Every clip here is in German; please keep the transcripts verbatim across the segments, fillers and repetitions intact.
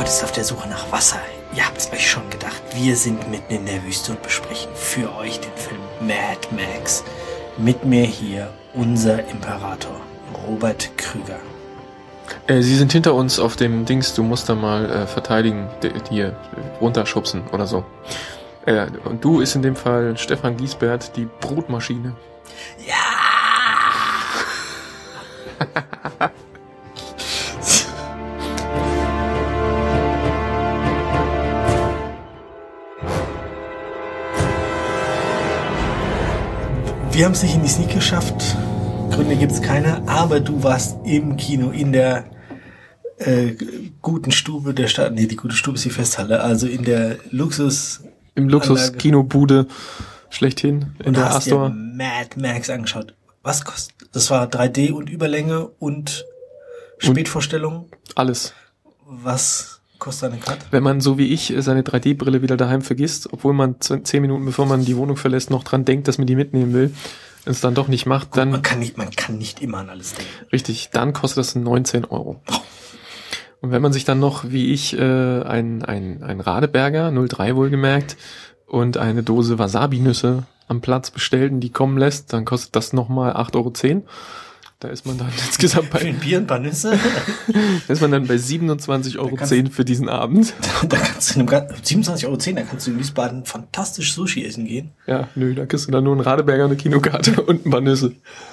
Heute ist auf der Suche nach Wasser. Ihr habt es euch schon gedacht. Wir sind mitten in der Wüste und besprechen für euch den Film Mad Max. Mit mir hier unser Imperator, Robert Krüger. Äh, Sie sind hinter uns auf dem Dings, du musst da mal äh, verteidigen, dir runterschubsen oder so. Äh, und du ist in dem Fall Stefan Giesbert, die Brotmaschine. Ja! Wir haben es nicht in die Sneak geschafft. Gründe gibt es keine, aber du warst im Kino in der äh, guten Stube der Stadt. Nee, die gute Stube ist die Festhalle, also in der Luxus... Im Luxus-Kinobude schlechthin in und der hast Astor. dir Mad Max angeschaut. Was kostet? Das war drei D und Überlänge und Spätvorstellung. Alles. Was kostet eine Karte? Wenn man so wie ich seine drei D-Brille wieder daheim vergisst, obwohl man zehn Minuten bevor man die Wohnung verlässt noch dran denkt, dass man die mitnehmen will, und es dann doch nicht macht, Gut, dann... Man kann nicht, man kann nicht immer an alles denken. Richtig, dann kostet das neunzehn Euro. Und wenn man sich dann noch, wie ich, äh, ein, ein, ein Radeberger, null Komma drei wohlgemerkt, und eine Dose Wasabi-Nüsse am Platz bestellt und die kommen lässt, dann kostet das nochmal acht Euro zehn. Da ist man dann insgesamt bei... Für ein Bier und ein paar Nüsse? Da ist man dann bei siebenundzwanzig Euro zehn für diesen Abend. Da kannst du in einem, siebenundzwanzig Euro zehn, da kannst du in Wiesbaden fantastisch Sushi essen gehen. Ja, nö, da kriegst du dann nur einen Radeberger, eine Kinokarte und ein paar Nüsse.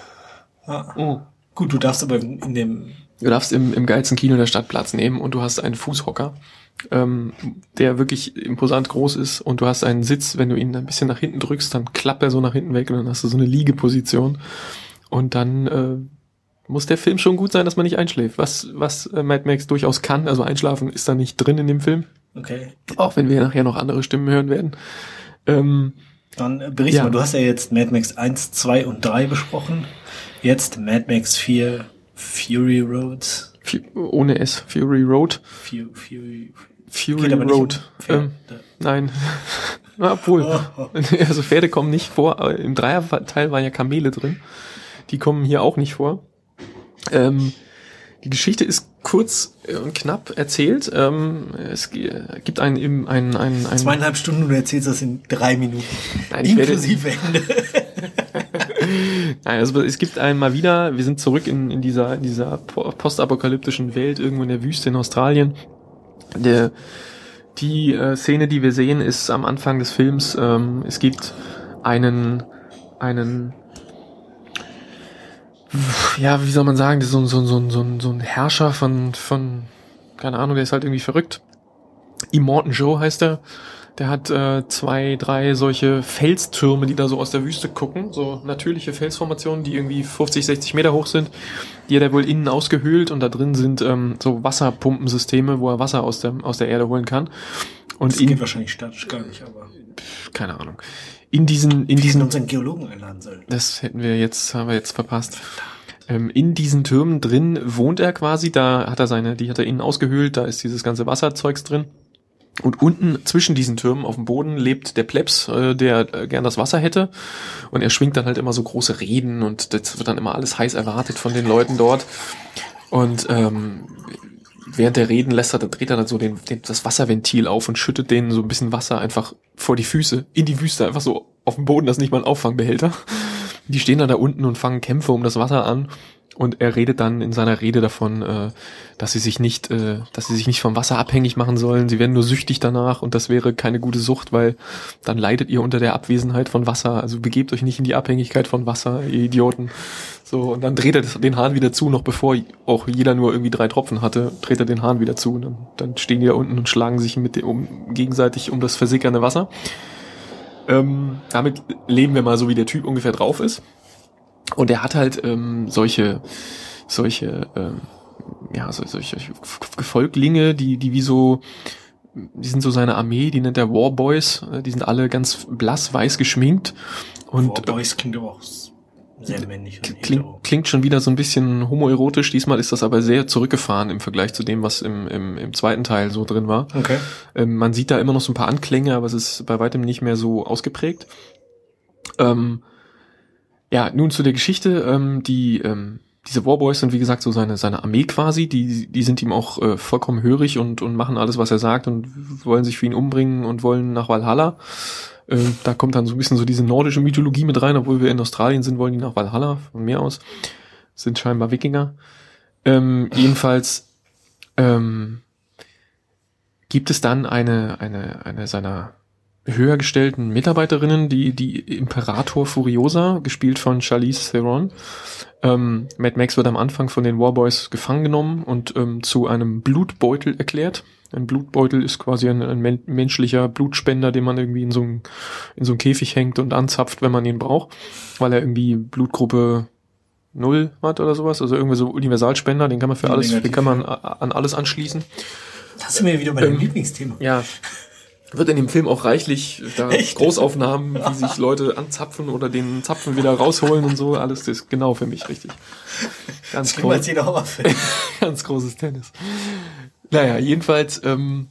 Ah. Oh. Gut, du darfst aber in dem... Du darfst im, im geilsten Kino der Stadt Platz nehmen und du hast einen Fußhocker, ähm, der wirklich imposant groß ist, und du hast einen Sitz, wenn du ihn ein bisschen nach hinten drückst, dann klappt er so nach hinten weg und dann hast du so eine Liegeposition, und dann äh, muss der Film schon gut sein, dass man nicht einschläft, was was äh, Mad Max durchaus kann. Also einschlafen ist da nicht drin in dem Film, Okay. auch wenn wir nachher noch andere Stimmen hören werden. Ähm, Dann äh, berichte Ja. mal, du hast ja jetzt Mad Max eins, zwei und drei besprochen. Jetzt Mad Max vier, Fury Road. Fu- ohne S, Fury Road. Fu- Fury... Fury Geht aber nicht Road. um Pferde. Ähm, nein. Na, obwohl. Oh, oh. Also Pferde kommen nicht vor, aber im Dreierteil waren ja Kamele drin. Die kommen hier auch nicht vor. Ähm, die Geschichte ist kurz und knapp erzählt. Ähm, es g- gibt einen, im- einen, einen, einen Zweieinhalb Stunden und du erzählst das in drei Minuten. Nein, ich werde- Inklusive Ende. Nein, also es gibt einmal wieder, wir sind zurück in, in dieser, in dieser po- postapokalyptischen Welt, irgendwo in der Wüste in Australien. Der, die äh, Szene, die wir sehen, ist am Anfang des Films. Ähm, es gibt einen, einen, ja, wie soll man sagen, so, so, so, so, so ein Herrscher von, von, keine Ahnung, der ist halt irgendwie verrückt. Immortan Joe heißt er. Der hat äh, zwei, drei solche Felstürme, die da so aus der Wüste gucken. So natürliche Felsformationen, die irgendwie fünfzig, sechzig Meter hoch sind. Die hat er wohl innen ausgehöhlt, und da drin sind ähm, so Wasserpumpensysteme, wo er Wasser aus der, aus der Erde holen kann. Und Das in, geht wahrscheinlich statisch gar nicht, aber... keine Ahnung. In diesen, in Wir hätten diesen, unseren Geologen einladen sollen. das hätten wir jetzt, haben wir jetzt verpasst. Ähm, in diesen Türmen drin wohnt er quasi, da hat er seine, die hat er innen ausgehöhlt, da ist dieses ganze Wasserzeugs drin. Und unten zwischen diesen Türmen auf dem Boden lebt der Plebs, äh, der äh, gern das Wasser hätte. Und er schwingt dann halt immer so große Reden, und das wird dann immer alles heiß erwartet von den Leuten dort. Und ähm, während der Reden lässt er, da dreht er dann so den, den, das Wasserventil auf und schüttet denen so ein bisschen Wasser einfach vor die Füße, in die Wüste, einfach so auf dem Boden, das ist nicht mal ein Auffangbehälter. Die stehen dann da unten und fangen Kämpfe um das Wasser an. Und er redet dann in seiner Rede davon, äh, dass sie sich nicht, äh, dass sie sich nicht vom Wasser abhängig machen sollen. Sie werden nur süchtig danach, und das wäre keine gute Sucht, weil dann leidet ihr unter der Abwesenheit von Wasser. Also begebt euch nicht in die Abhängigkeit von Wasser, ihr Idioten. So, und dann dreht er den Hahn wieder zu, noch bevor auch jeder nur irgendwie drei Tropfen hatte, dreht er den Hahn wieder zu. Und dann, dann stehen die da unten und schlagen sich mit dem, um, gegenseitig um das versickernde Wasser. Ähm, damit leben wir mal so, wie der Typ ungefähr drauf ist. Und er hat halt ähm, solche, solche, ähm, ja, so, solche Gefolglinge, die, die wie so, die sind so seine Armee, die nennt er Warboys, die sind alle ganz blass weiß geschminkt. Und Warboys klingt aber auch sehr männlich. Und klingt, klingt schon wieder so ein bisschen homoerotisch, diesmal ist das aber sehr zurückgefahren im Vergleich zu dem, was im, im, im zweiten Teil so drin war. Okay. Ähm, man sieht da immer noch so ein paar Anklänge, aber es ist bei weitem nicht mehr so ausgeprägt. Ähm, Ja, nun zu der Geschichte. Ähm, die ähm, diese Warboys sind, wie gesagt, so seine seine Armee quasi, die die sind ihm auch äh, vollkommen hörig und und machen alles, was er sagt und wollen sich für ihn umbringen und wollen nach Valhalla. Äh, da kommt dann so ein bisschen so diese nordische Mythologie mit rein, obwohl wir in Australien sind, wollen die nach Valhalla, von mir aus. Sind scheinbar Wikinger. Ähm, jedenfalls ähm, gibt es dann eine eine eine seiner höher gestellten Mitarbeiterinnen, die die Imperator Furiosa, gespielt von Charlize Theron. Ähm, Mad Max wird am Anfang von den Warboys gefangen genommen und ähm, zu einem Blutbeutel erklärt. Ein Blutbeutel ist quasi ein, ein men- menschlicher Blutspender, den man irgendwie in so einen in so einen Käfig hängt und anzapft, wenn man ihn braucht, weil er irgendwie Blutgruppe null hat oder sowas, also irgendwie so Universalspender, den kann man für alles, negativ, den kann man ja. an alles anschließen. Das sind wir wieder bei Ähm, dem Lieblingsthema. Ja. Wird in dem Film auch reichlich da Echt? Großaufnahmen, wie sich Leute anzapfen oder den Zapfen wieder rausholen und so, alles das ist genau für mich richtig. Ganz, Schlimmer als groß, jeder Horrorfilm. ganz großes Tennis. Naja, jedenfalls ähm,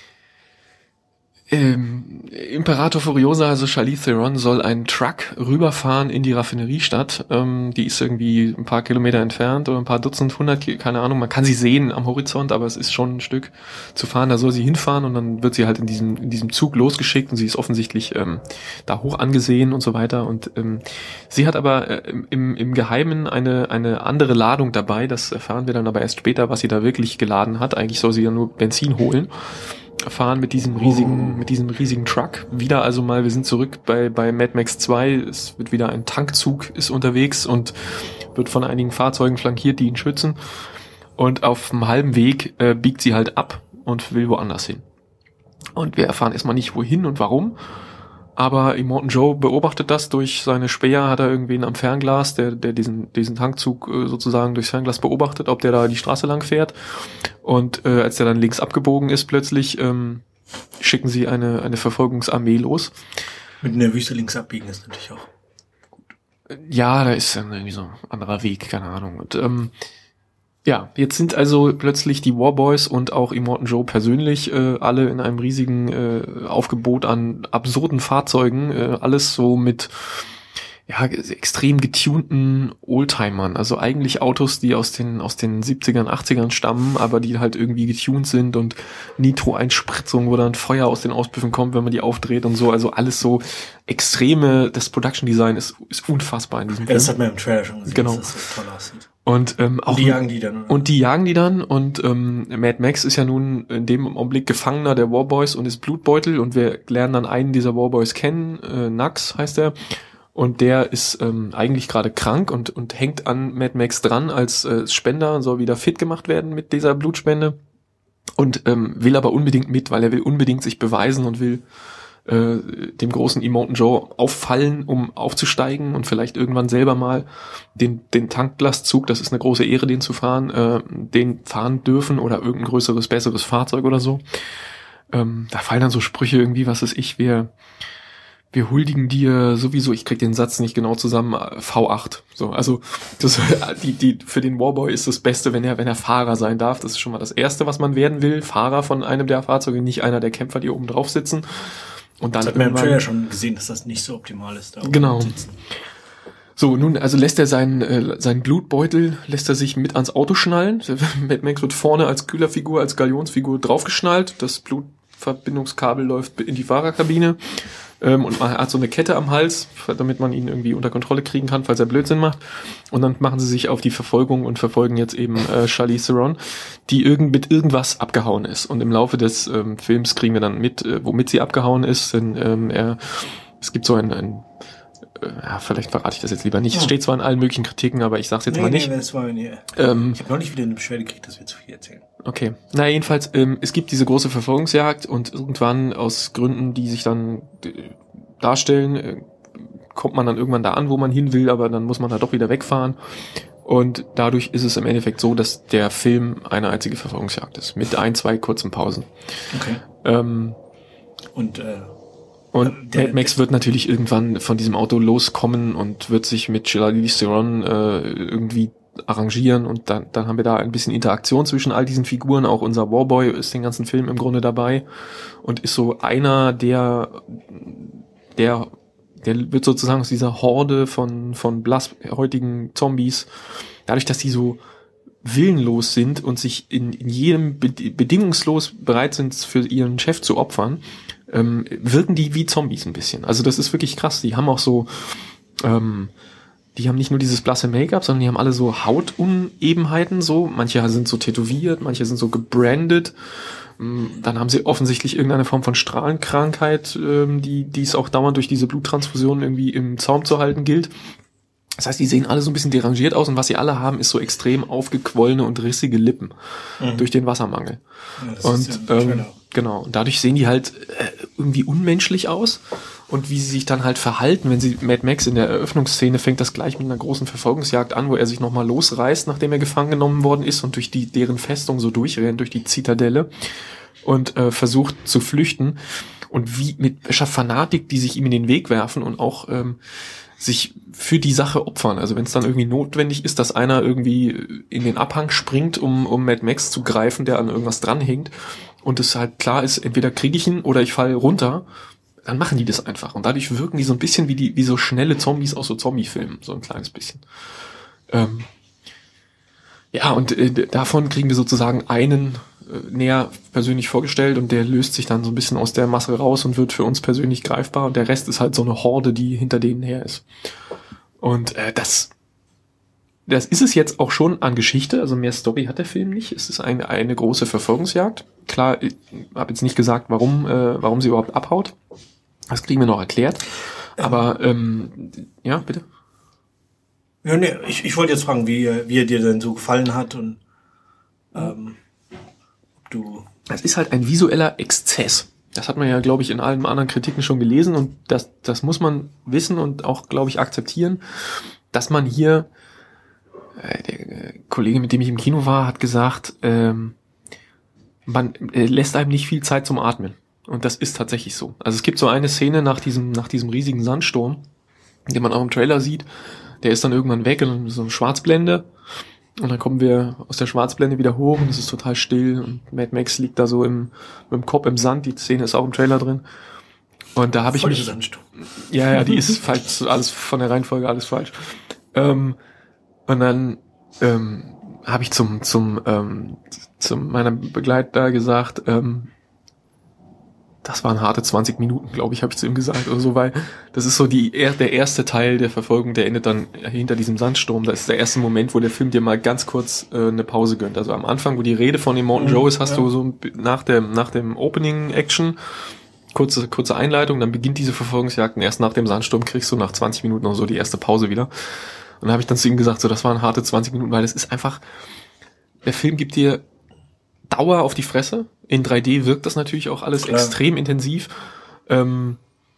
ähm, Imperator Furiosa, also Charlize Theron, soll einen Truck rüberfahren in die Raffineriestadt. Ähm, die ist irgendwie ein paar Kilometer entfernt oder ein paar Dutzend, hundert, Ki- keine Ahnung. Man kann sie sehen am Horizont, aber es ist schon ein Stück zu fahren. Da soll sie hinfahren und dann wird sie halt in diesem in diesem Zug losgeschickt und sie ist offensichtlich ähm, da hoch angesehen und so weiter. Und ähm, sie hat aber äh, im, im Geheimen eine eine andere Ladung dabei. Das erfahren wir dann aber erst später, was sie da wirklich geladen hat. Eigentlich soll sie ja nur Benzin holen. Fahren mit diesem riesigen, mit diesem riesigen Truck. Wieder also mal, wir sind zurück bei, bei Mad Max zwei. Es wird wieder ein Tankzug ist unterwegs und wird von einigen Fahrzeugen flankiert, die ihn schützen. Und auf dem halben Weg äh, biegt sie halt ab und will woanders hin. Und wir erfahren erstmal nicht, wohin und warum. Aber Immortan Joe beobachtet das durch seine Späher, hat er irgendwen am Fernglas, der, der diesen, diesen Tankzug äh, sozusagen durchs Fernglas beobachtet, ob der da die Straße lang fährt. Und äh, als der dann links abgebogen ist plötzlich, ähm, schicken sie eine, eine Verfolgungsarmee los. Mit in der Wüste links abbiegen ist natürlich auch gut. Ja, da ist dann irgendwie so ein anderer Weg, keine Ahnung. Und ähm, ja, jetzt sind also plötzlich die Warboys und auch Immortan Joe persönlich äh, alle in einem riesigen äh, Aufgebot an absurden Fahrzeugen, äh, alles so mit ja extrem getunten Oldtimern, also eigentlich Autos, die aus den aus den siebzigern, achtzigern stammen, aber die halt irgendwie getuned sind und Nitro-Einspritzung, wo dann Feuer aus den Auspuffen kommt, wenn man die aufdreht und so, also alles so extreme, das Production Design ist ist unfassbar in diesem Ja, Film. das hat man im Trailer schon gesehen, Genau. dass das so toll aussieht. Und ähm, auch Und die jagen die dann. Oder? Und die jagen die dann und ähm, Mad Max ist ja nun in dem Augenblick Gefangener der Warboys und ist Blutbeutel und wir lernen dann einen dieser Warboys kennen, äh, Nax heißt er, und der ist ähm, eigentlich gerade krank und und hängt an Mad Max dran als äh, Spender und soll wieder fit gemacht werden mit dieser Blutspende und ähm, will aber unbedingt mit, weil er will unbedingt sich beweisen und will äh, dem großen Immortan Joe auffallen, um aufzusteigen und vielleicht irgendwann selber mal den den Tanklastzug, das ist eine große Ehre, den zu fahren, äh, den fahren dürfen oder irgendein größeres, besseres Fahrzeug oder so. Ähm, da fallen dann so Sprüche irgendwie, was ist ich, wir wir huldigen dir sowieso, ich krieg den Satz nicht genau zusammen, V acht. So, also das, die, die, für den Warboy ist das Beste, wenn er, wenn er Fahrer sein darf. Das ist schon mal das Erste, was man werden will. Fahrer von einem der Fahrzeuge, nicht einer der Kämpfer, die oben drauf sitzen. Und dann das hat man im Trailer schon gesehen, dass das nicht so optimal ist. Da genau. So, nun, also lässt er seinen, äh, seinen Blutbeutel, lässt er sich mit ans Auto schnallen. Mad Max wird vorne als Kühlerfigur, als Galionsfigur draufgeschnallt. Das Blutverbindungskabel läuft in die Fahrerkabine. Ähm, und man hat so eine Kette am Hals, damit man ihn irgendwie unter Kontrolle kriegen kann, falls er Blödsinn macht. Und dann machen sie sich auf die Verfolgung und verfolgen jetzt eben äh, Charlize Theron, die irgend mit irgendwas abgehauen ist. Und im Laufe des ähm, Films kriegen wir dann mit, äh, womit sie abgehauen ist. Denn ähm, er, es gibt so ein, ein äh, ja, vielleicht verrate ich das jetzt lieber nicht. Ja. Es steht zwar in allen möglichen Kritiken, aber ich sag's jetzt nee, mal nee, nicht. Das war, nee. Ähm, ich habe noch nicht wieder eine Beschwerde gekriegt, dass wir zu viel erzählen. Okay. Na, jedenfalls, ähm, es gibt diese große Verfolgungsjagd und irgendwann aus Gründen, die sich dann äh, darstellen, äh, kommt man dann irgendwann da an, wo man hin will, aber dann muss man da doch wieder wegfahren. Und dadurch ist es im Endeffekt so, dass der Film eine einzige Verfolgungsjagd ist, mit ein, zwei kurzen Pausen. Okay. Ähm, und äh, und der, Mad Max wird natürlich irgendwann von diesem Auto loskommen und wird sich mit Charlize Theron äh, irgendwie arrangieren und dann, dann haben wir da ein bisschen Interaktion zwischen all diesen Figuren. Auch unser Warboy ist den ganzen Film im Grunde dabei und ist so einer der, der, der wird sozusagen aus dieser Horde von, von blassheutigen Zombies dadurch, dass die so willenlos sind und sich in, in jedem be- bedingungslos bereit sind, für ihren Chef zu opfern, ähm, wirken die wie Zombies ein bisschen. Also das ist wirklich krass. Die haben auch so, ähm, die haben nicht nur dieses blasse Make-up, sondern die haben alle so Hautunebenheiten so. Manche sind so tätowiert, manche sind so gebrandet. Dann haben sie offensichtlich irgendeine Form von Strahlenkrankheit, die, die es auch dauernd durch diese Bluttransfusion irgendwie im Zaum zu halten gilt. Das heißt, die sehen alle so ein bisschen derangiert aus und was sie alle haben, ist so extrem aufgequollene und rissige Lippen mhm. durch den Wassermangel. Ja, das und ist ja ähm, genau, und dadurch sehen die halt äh, irgendwie unmenschlich aus. Und wie sie sich dann halt verhalten, wenn sie Mad Max in der Eröffnungsszene fängt das gleich mit einer großen Verfolgungsjagd an, wo er sich nochmal losreißt, nachdem er gefangen genommen worden ist und durch die deren Festung so durchrennt, durch die Zitadelle und äh, versucht zu flüchten. Und wie mit welcher Fanatik die sich ihm in den Weg werfen und auch ähm, sich für die Sache opfern. Also wenn es dann irgendwie notwendig ist, dass einer irgendwie in den Abhang springt, um um Mad Max zu greifen, der an irgendwas dranhängt und es halt klar ist, entweder kriege ich ihn oder ich falle runter, dann machen die das einfach. Und dadurch wirken die so ein bisschen wie die wie so schnelle Zombies aus so Zombie-Filmen. So ein kleines bisschen. Ähm, ja, und äh, davon kriegen wir sozusagen einen äh, näher persönlich vorgestellt und der löst sich dann so ein bisschen aus der Masse raus und wird für uns persönlich greifbar. Und der Rest ist halt so eine Horde, die hinter denen her ist. Und äh, das das ist es jetzt auch schon an Geschichte. Also mehr Story hat der Film nicht. Es ist eine, eine große Verfolgungsjagd. Klar, ich habe jetzt nicht gesagt, warum äh, warum sie überhaupt abhaut. Das kriegen wir noch erklärt. Aber, ähm, ja, bitte? Ja, nee, ich, ich wollte jetzt fragen, wie, wie er dir denn so gefallen hat und ähm, ob du... Es ist halt ein visueller Exzess. Das hat man ja, glaube ich, in allen anderen Kritiken schon gelesen und das, das muss man wissen und auch, glaube ich, akzeptieren, dass man hier, äh, der Kollege, mit dem ich im Kino war, hat gesagt, ähm, man äh, lässt einem nicht viel Zeit zum Atmen. Und das ist tatsächlich so. Also es gibt so eine Szene nach diesem nach diesem riesigen Sandsturm, den man auch im Trailer sieht. Der ist dann irgendwann weg und so eine Schwarzblende. Und dann kommen wir aus der Schwarzblende wieder hoch und es ist total still. Und Mad Max liegt da so im, mit dem Kopf im Sand. Die Szene ist auch im Trailer drin. Und da habe ich mich... Sandsturm. Ja, ja, die ist falsch. Alles von der Reihenfolge alles falsch. Ähm, und dann ähm, habe ich zum zum ähm, zum meiner Begleiter gesagt... Ähm, Das waren harte zwanzig Minuten, glaube ich, habe ich zu ihm gesagt oder so, weil das ist so die der erste Teil der Verfolgung, der endet dann hinter diesem Sandsturm. Das ist der erste Moment, wo der Film dir mal ganz kurz äh, eine Pause gönnt. Also am Anfang, wo die Rede von Immortan Joe ist, hast ja. du so nach dem nach dem Opening Action kurze kurze Einleitung, dann beginnt diese Verfolgungsjagd und erst nach dem Sandsturm kriegst du nach zwanzig Minuten noch so die erste Pause wieder. Und dann habe ich dann zu ihm gesagt, so das waren harte zwanzig Minuten, weil es ist einfach, der Film gibt dir Dauer auf die Fresse. In drei D wirkt das natürlich auch alles Klar. extrem intensiv. Ähm,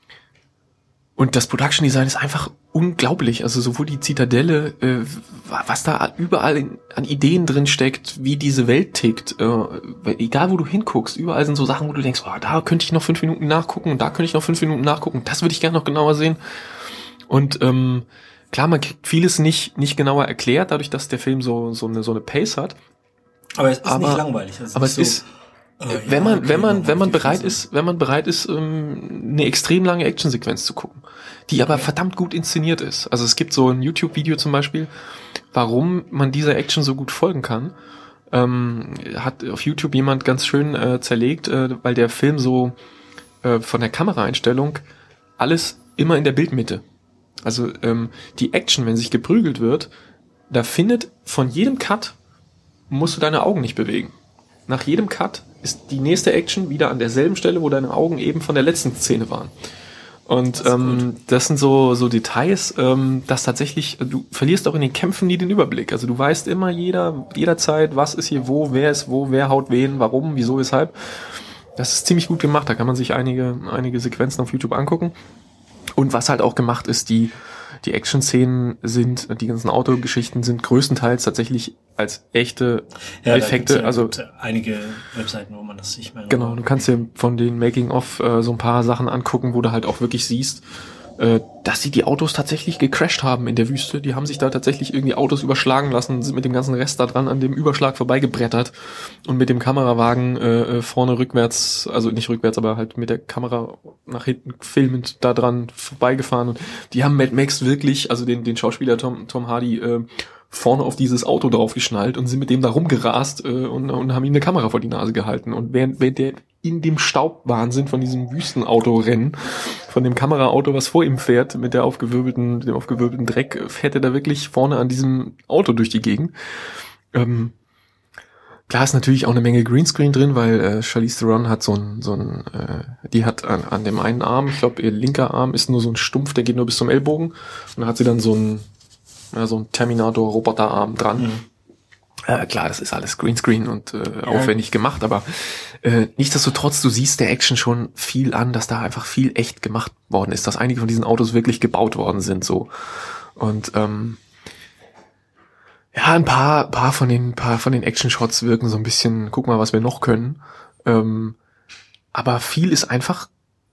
und das Production Design ist einfach unglaublich. Also sowohl die Zitadelle, äh, was da überall in, an Ideen drin steckt, wie diese Welt tickt. Äh, egal wo du hinguckst, überall sind so Sachen, wo du denkst, oh, da könnte ich noch fünf Minuten nachgucken und da könnte ich noch fünf Minuten nachgucken. Das würde ich gerne noch genauer sehen. Und ähm, klar, man kriegt vieles nicht nicht genauer erklärt, dadurch, dass der Film so so eine so eine Pace hat. Aber es ist aber, nicht langweilig. Es aber ist es so, ist, äh, wenn man, okay, wenn man, wenn man bereit ist, wenn man bereit ist, ähm, eine extrem lange Actionsequenz zu gucken, die aber verdammt gut inszeniert ist. Also es gibt so ein YouTube-Video zum Beispiel, warum man dieser Action so gut folgen kann. Ähm, hat auf YouTube jemand ganz schön äh, zerlegt, äh, weil der Film so äh, von der Kameraeinstellung alles immer in der Bildmitte. Also ähm, die Action, wenn sich geprügelt wird, da findet von jedem Cut musst du deine Augen nicht bewegen. Nach jedem Cut ist die nächste Action wieder an derselben Stelle, wo deine Augen eben von der letzten Szene waren. Und das, ähm, das sind so so Details, ähm, dass tatsächlich, du verlierst auch in den Kämpfen nie den Überblick. Also du weißt immer jeder jederzeit, was ist hier wo, wer ist wo, wer haut wen, warum, wieso, weshalb. Das ist ziemlich gut gemacht, da kann man sich einige einige Sequenzen auf YouTube angucken. Und was halt auch gemacht ist, die Die Action-Szenen sind, die ganzen Autogeschichten sind größtenteils tatsächlich als echte ja, Effekte. Ja, also einige Webseiten, wo man das nicht mehr... Genau, du kannst dir von den Making-of äh, so ein paar Sachen angucken, wo du halt auch wirklich siehst, äh, dass sie die Autos tatsächlich gecrashed haben in der Wüste. Die haben sich da tatsächlich irgendwie Autos überschlagen lassen, sind mit dem ganzen Rest da dran an dem Überschlag vorbeigebrettert und mit dem Kamerawagen äh, vorne rückwärts, also nicht rückwärts, aber halt mit der Kamera nach hinten filmend da dran vorbeigefahren. Und die haben Mad Max wirklich, also den den Schauspieler Tom Tom Hardy, äh, vorne auf dieses Auto draufgeschnallt und sind mit dem da rumgerast äh, und, und haben ihm eine Kamera vor die Nase gehalten. Und während, während der in dem Staubwahnsinn von diesem Wüstenauto-Rennen, von dem Kameraauto, was vor ihm fährt, mit der aufgewirbelten, dem aufgewirbelten Dreck, fährt er da wirklich vorne an diesem Auto durch die Gegend. Ähm, klar ist natürlich auch eine Menge Greenscreen drin, weil äh, Charlize Theron hat so ein, so ein, äh, die hat an, an dem einen Arm, ich glaube ihr linker Arm ist nur so ein Stumpf, der geht nur bis zum Ellbogen. Und da hat sie dann so ein, ja, so ein Terminator-Roboterarm dran. Mhm. Äh, klar, das ist alles Greenscreen und äh, ja. aufwendig gemacht, aber äh, nichtsdestotrotz, du siehst der Action schon viel an, dass da einfach viel echt gemacht worden ist, dass einige von diesen Autos wirklich gebaut worden sind, so. Und ähm, ja, ein paar, paar von den, paar von den Action-Shots wirken so ein bisschen, guck mal, was wir noch können. Ähm, aber viel ist einfach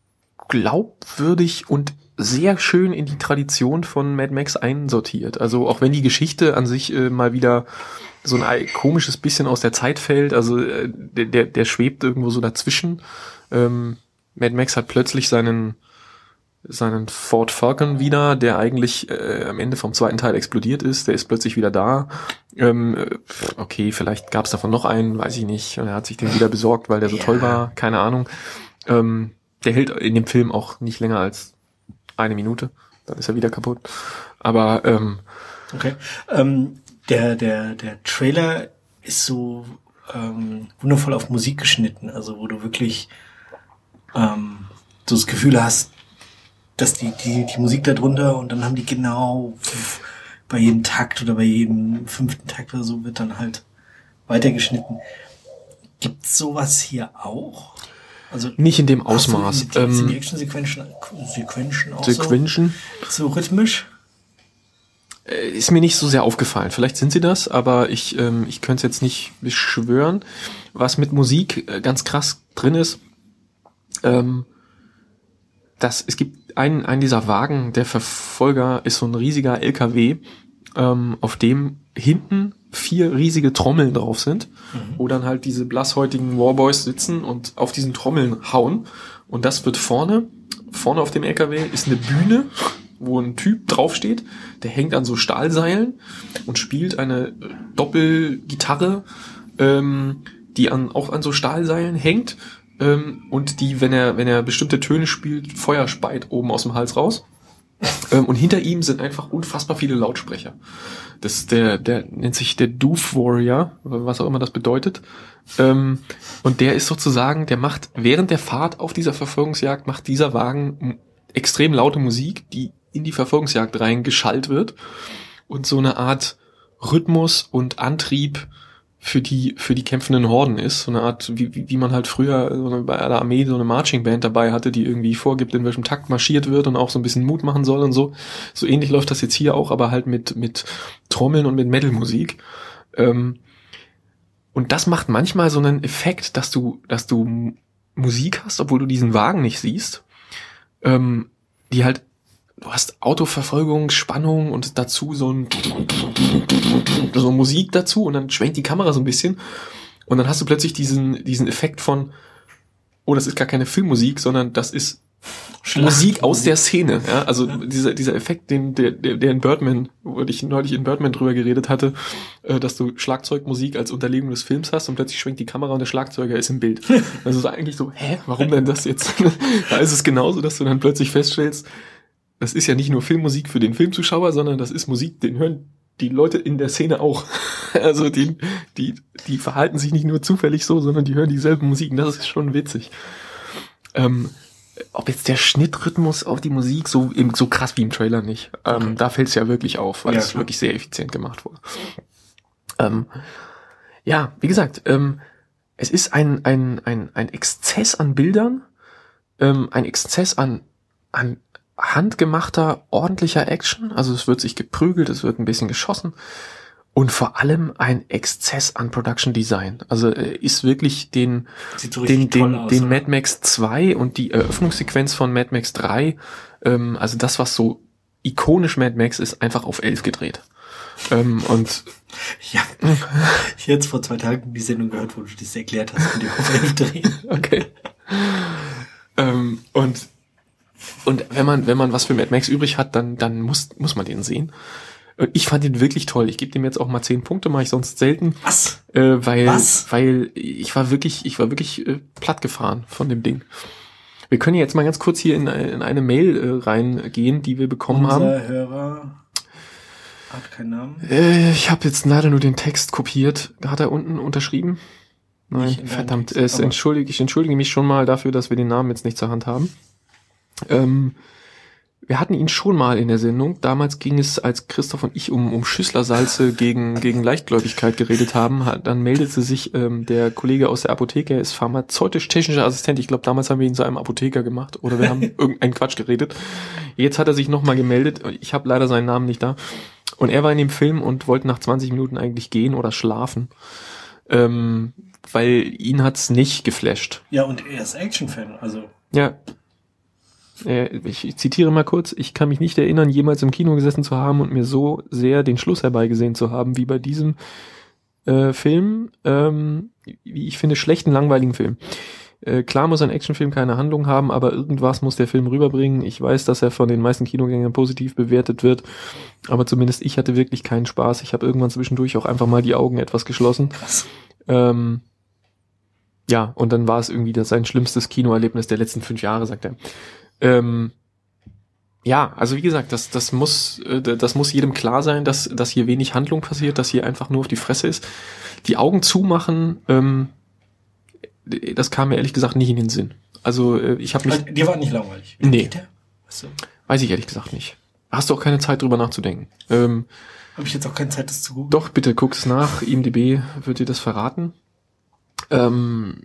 glaubwürdig und sehr schön in die Tradition von Mad Max einsortiert. Also auch wenn die Geschichte an sich äh, mal wieder so ein komisches bisschen aus der Zeit fällt, also äh, der, der, der schwebt irgendwo so dazwischen. Ähm, Mad Max hat plötzlich seinen seinen Ford Falcon wieder, der eigentlich äh, am Ende vom zweiten Teil explodiert ist, der ist plötzlich wieder da. Ähm, okay, vielleicht gab es davon noch einen, weiß ich nicht. Und er hat sich den wieder besorgt, weil der so ja. toll war, keine Ahnung. Ähm, der hält in dem Film auch nicht länger als eine Minute, dann ist er wieder kaputt. Aber ähm, okay. Ähm, der der der Trailer ist so ähm, wundervoll auf Musik geschnitten, also wo du wirklich ähm, so das Gefühl hast, dass die die die Musik da drunter und dann haben die genau bei jedem Takt oder bei jedem fünften Takt oder so wird dann halt weitergeschnitten. Gibt's sowas hier auch? Also nicht in dem Ausmaß. Sind die, ähm, sind die Action-Sequenzen Sequenzen auch Sequenzen? So, so rhythmisch? Ist mir nicht so sehr aufgefallen. Vielleicht sind sie das, aber ich ähm, ich könnte es jetzt nicht beschwören. Was mit Musik äh, ganz krass drin ist, ähm, dass es gibt einen einen dieser Wagen, der Verfolger ist so ein riesiger L K W, ähm, auf dem hinten vier riesige Trommeln drauf sind, mhm. wo dann halt diese blasshäutigen Warboys sitzen und auf diesen Trommeln hauen. Und das wird vorne, vorne auf dem L K W ist eine Bühne, wo ein Typ draufsteht, der hängt an so Stahlseilen und spielt eine Doppelgitarre, ähm, die an, auch an so Stahlseilen hängt, ähm, und die, wenn er, wenn er bestimmte Töne spielt, Feuer speit oben aus dem Hals raus. Ähm, und hinter ihm sind einfach unfassbar viele Lautsprecher. Das, der, der nennt sich der Doof Warrior, was auch immer das bedeutet. Ähm, und der ist sozusagen, der macht während der Fahrt auf dieser Verfolgungsjagd, macht dieser Wagen extrem laute Musik, die in die Verfolgungsjagd reingeschallt wird und so eine Art Rhythmus und Antrieb für die für die kämpfenden Horden ist, so eine Art, wie, wie, wie man halt früher so eine, bei der Armee so eine Marching Band dabei hatte, die irgendwie vorgibt, in welchem Takt marschiert wird und auch so ein bisschen Mut machen soll und so. So ähnlich läuft das jetzt hier auch, aber halt mit mit Trommeln und mit Metal-Musik. Ähm, und das macht manchmal so einen Effekt, dass du dass du Musik hast, obwohl du diesen Wagen nicht siehst, ähm, die halt, du hast Autoverfolgung, Spannung und dazu so ein so Musik dazu und dann schwenkt die Kamera so ein bisschen und dann hast du plötzlich diesen diesen Effekt von, oh, das ist gar keine Filmmusik, sondern das ist Musik aus der Szene, ja, also ja. dieser dieser Effekt, den der der, der in Birdman, wo ich neulich in Birdman drüber geredet hatte, äh, dass du Schlagzeugmusik als Unterlegung des Films hast und plötzlich schwenkt die Kamera und der Schlagzeuger ist im Bild. Also ist eigentlich so, hä, warum denn das jetzt? Da ist es genauso, dass du dann plötzlich feststellst, das ist ja nicht nur Filmmusik für den Filmzuschauer, sondern das ist Musik, den hören die Leute in der Szene auch. Also die die die verhalten sich nicht nur zufällig so, sondern die hören dieselben Musiken. Das ist schon witzig. Ähm, ob jetzt der Schnittrhythmus auf die Musik so eben so krass wie im Trailer nicht. Ähm, okay. Da fällt es ja wirklich auf, weil ja, es klar. wirklich sehr effizient gemacht wurde. Ähm, ja, wie gesagt, ähm, es ist ein ein ein ein Exzess an Bildern, ähm, ein Exzess an an handgemachter, ordentlicher Action. Also es wird sich geprügelt, es wird ein bisschen geschossen. Und vor allem ein Exzess an Production Design. Also äh, ist wirklich den so den den, aus, den Mad Max zwei und die Eröffnungssequenz von Mad Max drei, ähm, also das, was so ikonisch Mad Max ist, einfach auf elf gedreht. Ähm, und ja, ich hätte jetzt vor zwei Tagen die Sendung gehört, wo du das erklärt hast mit dem auf elf drehen. Okay. ähm, und und wenn man wenn man was für Mad Max übrig hat, dann dann muss muss man den sehen. Ich fand ihn wirklich toll. Ich gebe dem jetzt auch mal zehn Punkte, mache ich sonst selten. Was? Äh, weil, Was? weil ich war wirklich, ich war wirklich äh, platt gefahren von dem Ding. Wir können jetzt mal ganz kurz hier in, in eine Mail äh, reingehen, die wir bekommen Unser haben. Unser Hörer hat keinen Namen. Äh, ich habe jetzt leider nur den Text kopiert. Hat er unten unterschrieben? Nein, verdammt. Text, Es entschuldige, ich entschuldige mich schon mal dafür, dass wir den Namen jetzt nicht zur Hand haben. Ähm, wir hatten ihn schon mal in der Sendung. Damals ging es, als Christoph und ich um, um Schüsslersalze gegen, gegen Leichtgläubigkeit geredet haben. Dann meldete sich ähm, der Kollege aus der Apotheke, er ist pharmazeutisch-technischer Assistent. Ich glaube, damals haben wir ihn zu einem Apotheker gemacht oder wir haben irgendeinen Quatsch geredet. Jetzt hat er sich nochmal gemeldet. Ich habe leider seinen Namen nicht da. Und er war in dem Film und wollte nach zwanzig Minuten eigentlich gehen oder schlafen. Ähm, weil ihn hat's nicht geflasht. Ja, und er ist Action-Fan, also. Ja. Ich zitiere mal kurz, ich kann mich nicht erinnern, jemals im Kino gesessen zu haben und mir so sehr den Schluss herbeigesehen zu haben, wie bei diesem äh, Film, ähm, wie ich finde, schlechten, langweiligen Film. Äh, klar muss ein Actionfilm keine Handlung haben, aber irgendwas muss der Film rüberbringen. Ich weiß, dass er von den meisten Kinogängern positiv bewertet wird, aber zumindest ich hatte wirklich keinen Spaß. Ich habe irgendwann zwischendurch auch einfach mal die Augen etwas geschlossen. Krass. Ähm, ja, und dann war es irgendwie das sein schlimmstes Kinoerlebnis der letzten fünf Jahre, sagt er. Ähm, ja, also wie gesagt, das, das muss, äh, das muss jedem klar sein, dass, dass hier wenig Handlung passiert, dass hier einfach nur auf die Fresse ist. Die Augen zumachen, ähm, das kam mir ehrlich gesagt nicht in den Sinn. Also äh, ich habe mich... Also, dir war nicht langweilig? Wie nee. Weißt du? Weiß ich ehrlich gesagt nicht. Hast du auch keine Zeit drüber nachzudenken. Ähm, habe ich jetzt auch keine Zeit, das zu gucken? Doch, bitte guck es nach. I M D B wird dir das verraten. Ähm,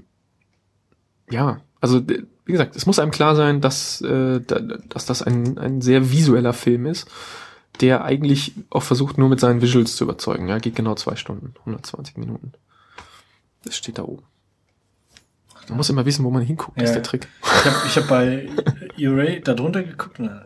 ja, also... Wie gesagt, es muss einem klar sein, dass, äh, dass das ein, ein sehr visueller Film ist, der eigentlich auch versucht, nur mit seinen Visuals zu überzeugen. Ja, geht genau zwei Stunden, hundertzwanzig Minuten. Das steht da oben. Man muss immer wissen, wo man hinguckt, ja. Das ist der Trick. Ich habe ich hab bei Uray da drunter geguckt und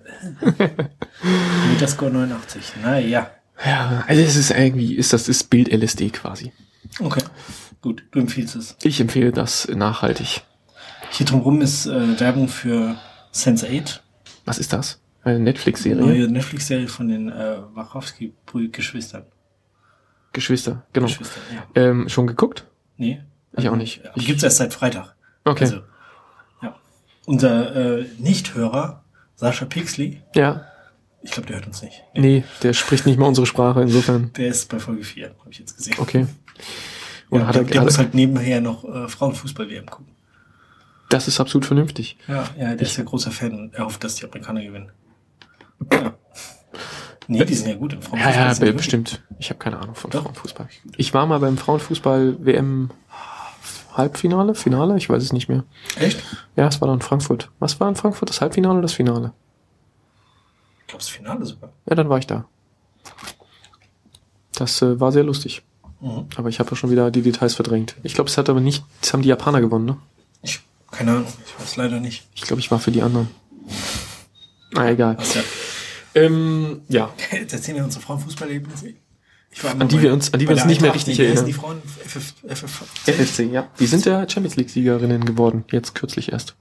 Metascore neunundachtzig. Naja. Ja, also es ist irgendwie, ist das ist Bild L S D quasi. Okay, gut, du empfiehlst es. Ich empfehle das nachhaltig. Hier drumherum ist äh, Werbung für sense eight. Was ist das? Eine Netflix-Serie? Neue Netflix-Serie von den äh, Wachowski-Geschwistern. Geschwister, genau. Geschwister, ja. Ähm, schon geguckt? Nee. Ich auch nicht. Die gibt's erst seit Freitag. Okay. Also, ja. Unser äh, Nicht-Hörer, Sascha Pixley. Ja. Ich glaube, der hört uns nicht. Nee. nee, der spricht nicht mal unsere Sprache, insofern. Der ist bei Folge vier, habe ich jetzt gesehen. Okay. Und ja, hat der, er der muss halt nebenher noch äh, Frauenfußball-W M gucken. Das ist absolut vernünftig. Ja, ja, der ich ist ja großer Fan und er hofft, dass die Amerikaner gewinnen. Ja. Nee, die sind ja gut im Frauenfußball. Ja, ja, bestimmt. Ich habe keine Ahnung von Doch. Frauenfußball. Ich war mal beim Frauenfußball-W M Halbfinale, Finale, ich weiß es nicht mehr. Echt? Ja, es war dann in Frankfurt. Was war in Frankfurt? Das Halbfinale oder das Finale? Ich glaube, das Finale sogar. Ja, dann war ich da. Das äh, war sehr lustig. Mhm. Aber ich habe ja schon wieder die Details verdrängt. Ich glaube, es hat aber nicht, das haben die Japaner gewonnen, ne? Ich, keine Ahnung, ich weiß leider nicht. Ich glaube, ich war für die anderen. Na, egal. Was, ja. Ähm, ja. Jetzt erzählen wir unsere Frauenfußballerlebnisse. An die wir uns, an die wir uns nicht mehr richtig erinnern. Die Frauen F F C? F F C, ja. Die sind ja Champions League Siegerinnen geworden. Jetzt kürzlich erst.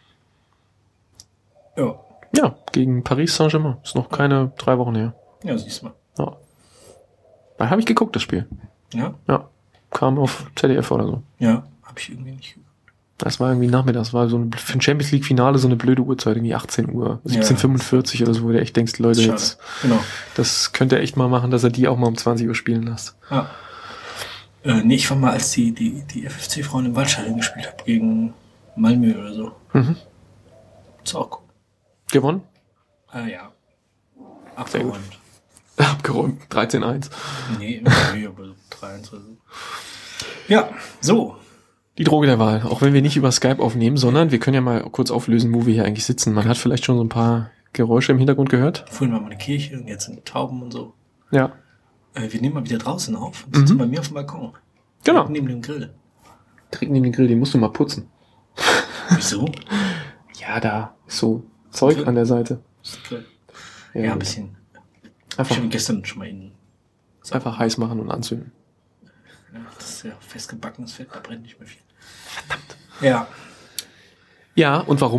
Ja. Ja, gegen Paris Saint-Germain. Ist noch keine drei Wochen her. Ja, siehst du mal. Ja. Da habe ich geguckt, das Spiel. Ja? Ja. Kam auf Z D F oder so. Ja, habe ich irgendwie nicht geguckt. Das war irgendwie nachmittags, das war so ein, für ein Champions League Finale so eine blöde Uhrzeit, irgendwie achtzehn Uhr, siebzehn Uhr fünfundvierzig ja. Oder so, wo du echt denkst, Leute, das jetzt, genau. Das könnte er echt mal machen, dass er die auch mal um zwanzig Uhr spielen lässt. Ah. Äh, nee, ich war mal, als die, die, die F F C-Frauen im Waldstadion gespielt haben, gegen Malmö oder so. Mhm. Ist auch cool. Gewonnen? Ah, ja. Abgeräumt. Abgeräumt, dreizehn eins. Nee, nee, aber drei eins oder so. Ja, so. Die Droge der Wahl, auch wenn wir nicht über Skype aufnehmen, sondern wir können ja mal kurz auflösen, wo wir hier eigentlich sitzen. Man hat vielleicht schon so ein paar Geräusche im Hintergrund gehört. Vorhin war mal eine Kirche und jetzt sind Tauben und so. Ja. Äh, wir nehmen mal wieder draußen auf und sitzen mhm. bei mir auf dem Balkon. Genau. Neben dem Grill. Direkt neben dem Grill, den musst du mal putzen. Wieso? Ja, da ist so Zeug Grill. An der Seite. Grill. Ja, ja, ein bisschen. Einfach, ich habe gestern schon mal innen. Einfach heiß machen und anzünden. Ja, das ist ja festgebackenes Fett, da brennt nicht mehr viel. Verdammt. Ja. Ja, und warum?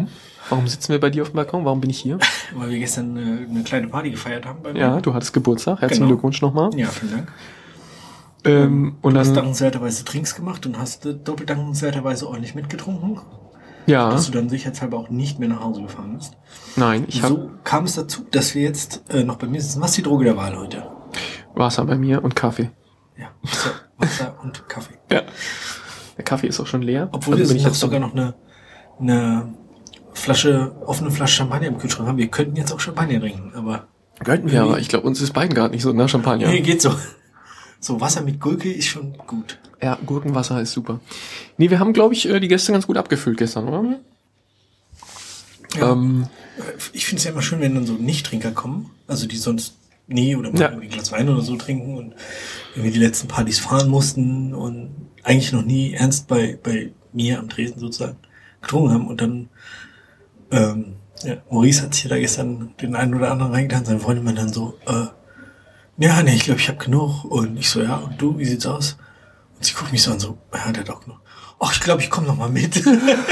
Warum sitzen wir bei dir auf dem Balkon? Warum bin ich hier? Weil wir gestern eine, eine kleine Party gefeiert haben bei mir. Ja, du hattest Geburtstag. Herzlichen Genau. Glückwunsch nochmal. Ja, vielen Dank. Ähm, und Du hast dann, dankenswerterweise Drinks gemacht und hast äh, doppelt dankenswerterweise ordentlich mitgetrunken, ja, dass du dann sicherheitshalber auch nicht mehr nach Hause gefahren bist. nein, ich habe So kam es dazu, dass wir jetzt äh, noch bei mir sitzen. Was ist die Droge der Wahl heute? Wasser bei mir und Kaffee. Ja, Wasser, Wasser und Kaffee. Ja. Der Kaffee ist auch schon leer. Obwohl Also wir bin ich noch jetzt sogar noch eine, eine Flasche, offene Flasche Champagner im Kühlschrank haben. Wir könnten jetzt auch Champagner trinken, aber Könnten wir, aber ich glaube, uns ist beiden gerade nicht so nach Champagner. nee, geht so. So Wasser mit Gurke ist schon gut. Ja, Gurkenwasser ist super. Nee, wir haben, glaube ich, äh, die Gäste ganz gut abgefüllt gestern, oder? Ja. Ähm, Ich finde es ja immer schön, wenn dann so Nichttrinker kommen, also die sonst nie oder mal Ja. irgendwie ein Glas Wein oder so trinken und irgendwie die letzten Partys fahren mussten und eigentlich noch nie ernst bei bei mir am Tresen sozusagen getrunken haben und dann ähm, ja, Maurice hat sich da gestern den einen oder anderen reingetan, seine Freundin meint dann so, äh, ja, nee, ich glaube, ich habe genug und ich so, ja, und du, wie sieht's aus? Und sie guckt mich so an, so, ja, der hat auch genug. Ach, ich glaube, ich komme noch mal mit.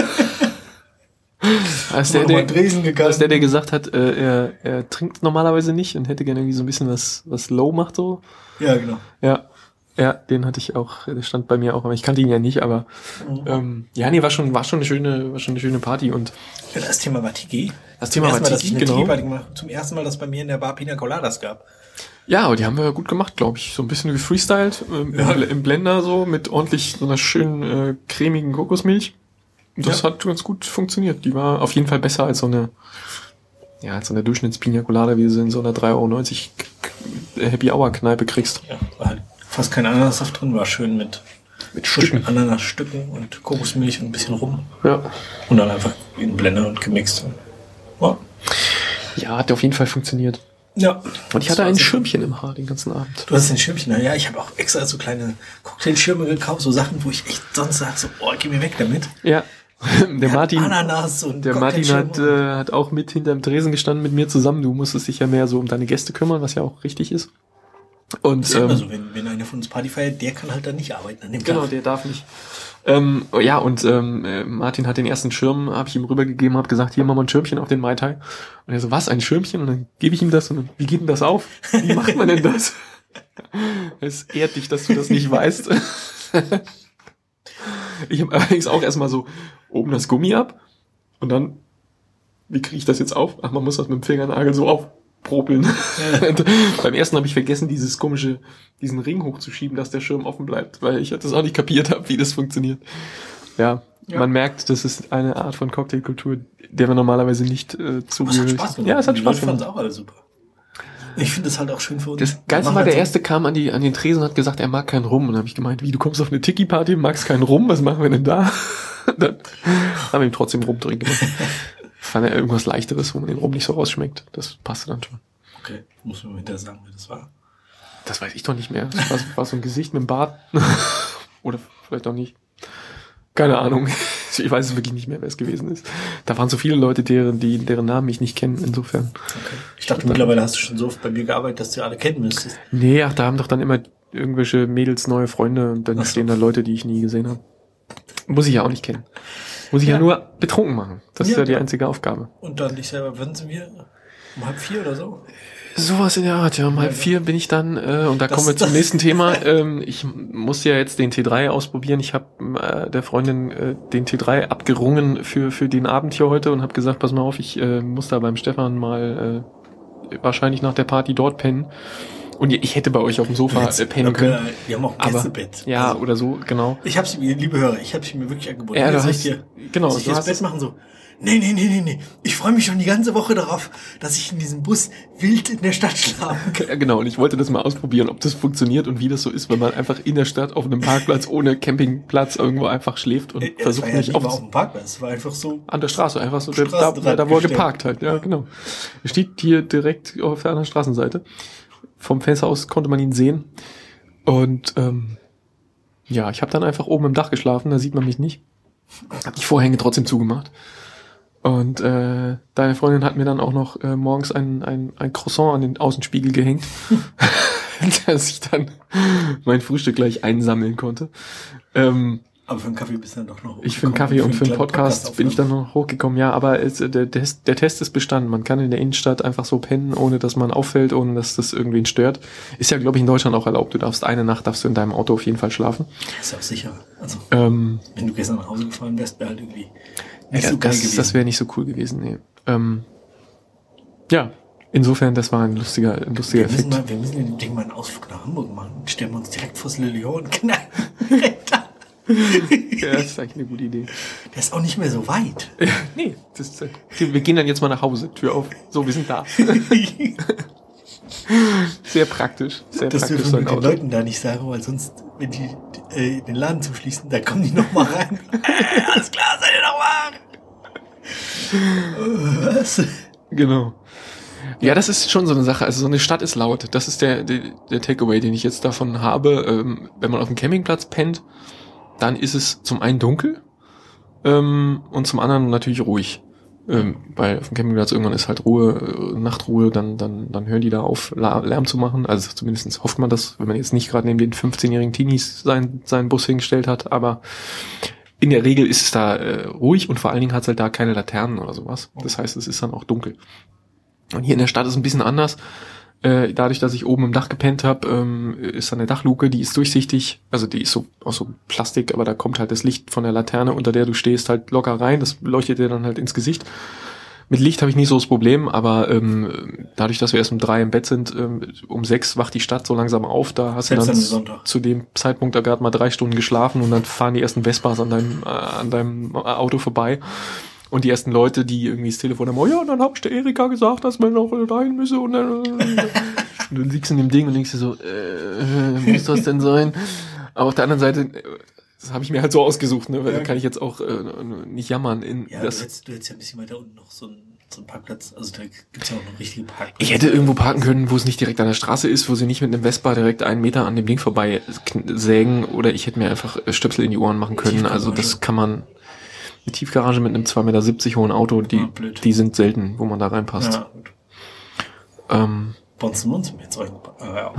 als War der, noch mal der, in Dresden gegangen. als der, der gesagt hat, äh, er, er trinkt normalerweise nicht und hätte gerne irgendwie so ein bisschen was, was low macht so. Ja, genau. Ja, ja, den hatte ich auch, der stand bei mir auch, aber ich kannte ihn ja nicht, aber Mhm. ähm, ja, nee, war schon, war schon eine schöne, war schon eine schöne Party und Ja, das Thema war Tiki. das Thema Zum war ersten Mal, dass ich Tiki, eine genau. Tiki-Party gemacht habe. Zum ersten Mal, dass bei mir in der Bar Pina Coladas gab. Ja, aber die haben wir gut gemacht, glaube ich. So ein bisschen gefreestylt, ähm, Ja. im, im Blender so, mit ordentlich so einer schönen äh, cremigen Kokosmilch. Und das Ja. hat ganz gut funktioniert. Die war auf jeden Fall besser als so eine, ja, als so eine Durchschnitts-Pina Colada, wie du sie in so einer drei Euro neunzig K- Happy Hour Kneipe kriegst. Ja, war halt fast kein Ananassaft drin, war schön mit, Mit frischen Ananasstücken und Kokosmilch und ein bisschen Rum. Ja. Und dann einfach in den Blender und gemixt. Ja. Ja, hat auf jeden Fall funktioniert. Ja. Und ich hatte ein Schirmchen im Haar den ganzen Abend. Du hast ein Schirmchen, ja. Ich habe auch extra so kleine Cocktailschirme gekauft, so Sachen, wo ich echt sonst sage, so, oh, geh mir weg damit. Ja. Der Ja, Martin, Ananas und der Martin Cocktailschirme hat, äh, hat auch mit hinterm Tresen gestanden mit mir zusammen. Du musstest dich ja mehr so um deine Gäste kümmern, was ja auch richtig ist. Und, ist ja immer ähm, so, wenn, wenn einer von uns Party feiert, der kann halt dann nicht arbeiten an dem Genau, Tag. der darf nicht. Ähm, ja, und ähm, äh, Martin hat den ersten Schirm, habe ich ihm rübergegeben, habe gesagt, hier, mach mal ein Schirmchen auf den Mai Tai. Und er so, was, ein Schirmchen? Und dann gebe ich ihm das und dann, wie geht denn das auf? Wie macht man denn das? Es ehrt dich, dass du das nicht weißt. Ich habe allerdings auch erstmal so oben das Gummi ab und dann, wie kriege ich das jetzt auf? Ach, man muss das mit dem Fingernagel so aufpropeln. Und beim ersten habe ich vergessen, dieses komische, diesen Ring hochzuschieben, dass der Schirm offen bleibt, weil ich das auch nicht kapiert habe, wie das funktioniert. Ja, Ja. man merkt, das ist eine Art von Cocktailkultur, der wir normalerweise nicht äh, Aber es hat zugehörig Spaß gemacht. Ja, es hat Die Spaß Leute fanden es gemacht. auch alle super. Ich finde es halt auch schön für uns. Das Wir Geilste machen war, der halt so- erste kam an die an den Tresen und hat gesagt, er mag keinen Rum. Und dann habe ich gemeint, wie, du kommst auf eine Tiki-Party, magst keinen Rum, was machen wir denn da? Dann haben wir ihm trotzdem Rum drin gemacht. Fand er irgendwas Leichteres, wo man den Rum nicht so rausschmeckt. Das passte dann schon. Okay, muss man mir hinterher sagen, wer das war. Das weiß ich doch nicht mehr. Das war, war so ein Gesicht mit dem Bart. Oder vielleicht auch nicht. Keine Ahnung. Ich weiß es wirklich nicht mehr, wer es gewesen ist. Da waren so viele Leute, deren, die, deren Namen ich nicht kenne, insofern. Okay. Ich dachte, mittlerweile hast du schon so oft bei mir gearbeitet, dass du alle kennen müsstest. Nee, ach, da haben doch dann immer irgendwelche Mädels neue Freunde und dann Ach so. stehen da Leute, die ich nie gesehen habe. Muss ich ja auch nicht kennen. Muss ich ja, Ja. nur betrunken machen. Das Ja, ist ja die klar. einzige Aufgabe. Und dann dich selber, wann sind wir? Um halb vier oder so? Sowas in der Art, ja. Um halb Ja, vier bin ich dann, äh, und da Das- kommen wir zum das- nächsten Thema. Ähm, ich muss ja jetzt den T drei ausprobieren. Ich habe äh, der Freundin äh, den T drei abgerungen für für den Abend hier heute und habe gesagt, pass mal auf, ich äh, muss da beim Stefan mal äh, wahrscheinlich nach der Party dort pennen. Und ich hätte bei euch auf dem Sofa äh, pennen Okay, können. wir haben auch ein Aber, Gästebett. ja, Also, oder so, genau. ich hab's mir, liebe Hörer, ich hab's mir wirklich angeboten. Ja, Hier du soll hast- ich dir, genau, soll ich du dir das hast Bett es- machen so. Nee, nee, nee, nee, nee. Ich freue mich schon die ganze Woche darauf, dass ich in diesem Bus wild in der Stadt schlafen kann. Ja, genau, und ich wollte das mal ausprobieren, ob das funktioniert und wie das so ist, wenn man einfach in der Stadt auf einem Parkplatz ohne Campingplatz irgendwo einfach schläft und Äh, das versucht war ja nicht nicht mal auf auf dem Parkplatz, es war einfach so. an der Straße, einfach so, da, Straßenrand da, da wo er gestellt. geparkt hat, ja, Ja. genau. Er steht hier direkt auf der anderen Straßenseite. Vom Fenster aus konnte man ihn sehen. Und ähm, ja, ich habe dann einfach oben im Dach geschlafen, da sieht man mich nicht. Hab die Vorhänge trotzdem zugemacht. Und äh, deine Freundin hat mir dann auch noch äh, morgens ein, ein, ein Croissant an den Außenspiegel gehängt, dass ich dann mein Frühstück gleich einsammeln konnte. Ähm, Aber für einen Kaffee bist du dann doch noch Ich für einen Kaffee und für einen Podcast, Podcast bin ich dann noch hochgekommen. Ja, aber es, der, Test, der Test ist bestanden. Man kann in der Innenstadt einfach so pennen, ohne dass man auffällt, ohne dass das irgendwen stört. Ist ja, glaube ich, in Deutschland auch erlaubt. Du darfst eine Nacht, darfst du in deinem Auto auf jeden Fall schlafen. Ist ja auch sicher. Also, ähm, wenn du gestern nach Hause gefahren wärst, wäre halt irgendwie nicht ja, so geil das, gewesen. Das wäre nicht so cool gewesen, nee. Ähm, ja, insofern, das war ein lustiger, ein lustiger wir müssen Effekt. mal, wir müssen den Ding mal einen Ausflug nach Hamburg machen. Stellen wir uns direkt vors Lillion und knallen. Ja, das ist eigentlich eine gute Idee. Der ist auch nicht mehr so weit. Nee, das ist, wir gehen dann jetzt mal nach Hause, Tür auf. So, wir sind da. Sehr praktisch. Sehr das praktisch. dürfen So wir ein den Auto. Leuten da nicht sagen, weil sonst, wenn die äh, den Laden zuschließen, da kommen die noch mal rein. Äh, alles klar, seid ihr noch wach? Was? Genau. Ja, das ist schon so eine Sache. Also so eine Stadt ist laut. Das ist der, der, der Takeaway, den ich jetzt davon habe. Ähm, wenn man auf dem Campingplatz pennt, dann ist es zum einen dunkel ähm, und zum anderen natürlich ruhig. Ähm, weil auf dem Campingplatz irgendwann ist halt Ruhe, äh, Nachtruhe, dann, dann, dann hören die da auf, Lärm zu machen. Also zumindest hofft man das, wenn man jetzt nicht gerade neben den fünfzehnjährigen Teenies seinen, seinen Bus hingestellt hat. Aber in der Regel ist es da äh, ruhig und vor allen Dingen hat es halt da keine Laternen oder sowas. Das heißt, es ist dann auch dunkel. Und hier in der Stadt ist es ein bisschen anders. Äh, dadurch, dass ich oben im Dach gepennt habe, ähm, ist da eine Dachluke, die ist durchsichtig. Also die ist so aus so Plastik, aber da kommt halt das Licht von der Laterne, unter der du stehst, halt locker rein. Das leuchtet dir dann halt ins Gesicht. Mit Licht habe ich nicht so das Problem, aber ähm, dadurch, dass wir erst um drei im Bett sind, ähm, um sechs wacht die Stadt so langsam auf. Da hast Selbst du am dann Sonntag. zu dem Zeitpunkt da gerade mal drei Stunden geschlafen und dann fahren die ersten Vespas an deinem, äh, an deinem Auto vorbei. Und die ersten Leute, die irgendwie das Telefon haben, oh ja, dann hab ich der Erika gesagt, dass man noch rein müsse. Und dann, und du liegst in dem Ding und denkst dir so, äh, muss das denn sein? Aber auf der anderen Seite, das habe ich mir halt so ausgesucht, ne? Weil ja. da kann ich jetzt auch äh, nicht jammern. In Ja, das du hättest, du hättest ja ein bisschen weiter unten noch so einen, so einen Parkplatz. Also da gibt's ja auch noch richtige Parkplätze. Ich hätte irgendwo parken können, wo es nicht direkt an der Straße ist, wo sie nicht mit einem Vespa direkt einen Meter an dem Ding vorbei sägen. Oder ich hätte mir einfach Stöpsel in die Ohren machen können. Also das kann man... Eine Tiefgarage mit einem zwei Meter siebzig hohen Auto, die, ah, die sind selten, wo man da reinpasst. Ja, gut. Ähm, Bonzen Munz mit solchen. Äh, ja.